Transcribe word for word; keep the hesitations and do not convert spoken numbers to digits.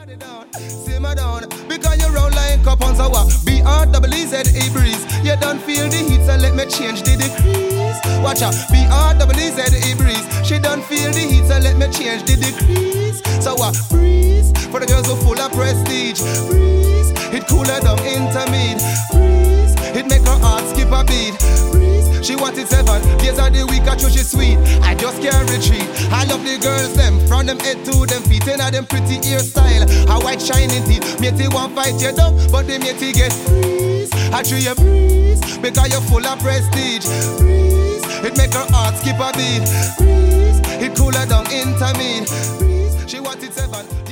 body down, simmer down, because you roll like up on sour. B R double E Z E breeze. You don't feel the heat, so let me change the degrees. Watch out, B R double E Z E breeze. She don't feel the heat, so let me change the degrees. So what? Uh, breeze for the girls who full of prestige. Breeze, it cooler down intermediate. Breeze, it make her heart skip a beat. Breeze, she wanted seven days of the week, I chose she sweet. I just can't retreat. I love the girls them, from them head to them feet, and them pretty hairstyle, a white shining teeth. Matey won't fight you down, but the matey get breeze. I treat you breeze, because you're full of prestige. Breeze, it make her heart skip a beat. Breeze, it cooler down intermediate. Breeze, she wanted seven.